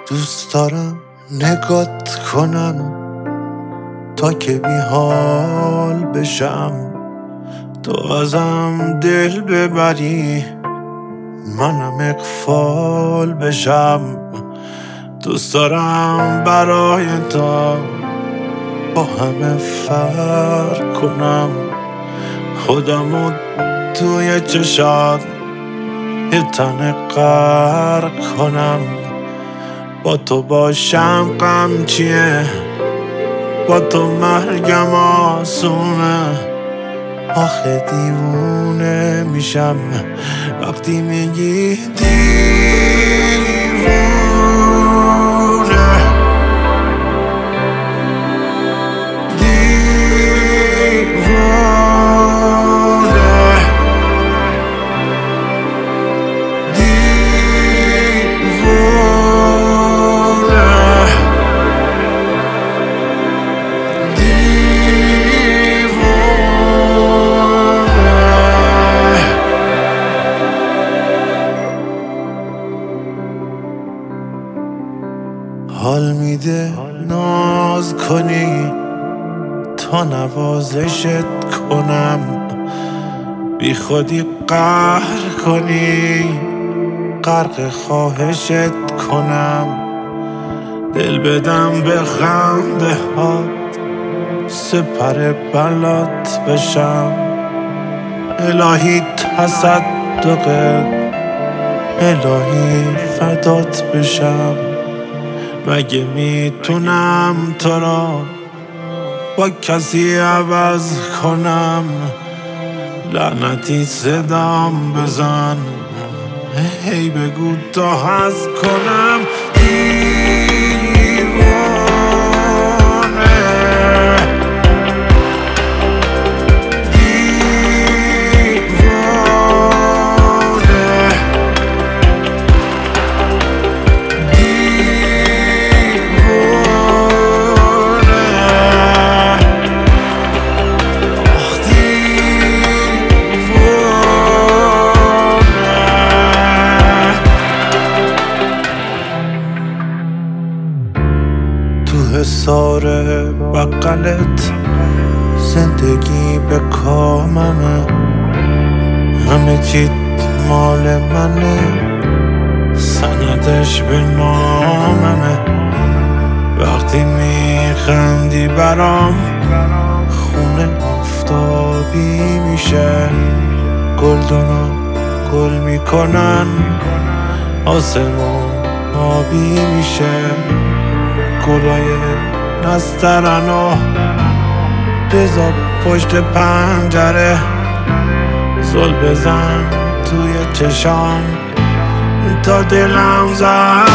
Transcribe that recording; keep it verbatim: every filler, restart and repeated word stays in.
دوست دارم نگات کنم تا که بی حال بشم، تو ازم دل ببری منم اغفال بشم. دوست دارم برای تو با همه فرق کنم، خودمو توی چشات یه تن غرق کنم. با تو باشم غم چیه، با تو مرگم آسونه. آخه دیوونه میشم وقتی میگی دیوونه. حال میده ناز کنی تا نوازشت کنم، بی خودی قهر کنی غرق خواهشت کنم. دل بدم به خنده هات سپر بلات بشم، الهی تصدقت الهی فدات بشم. مگه میتونم تو را با کسی عوض کنم؟ لعنتی صدام بزن هی بگو تا هست کنم. حصار بقلت زندگی به کاممه، همه چیت مال منه، سندش به ناممه. وقتی میخندی برام خونه آفتابی میشه، گلدونا گل میکنن آسمون آبی میشه. گلای نسترنو بذار پشت پنجره، زل بزن توی چشام تا دلم زد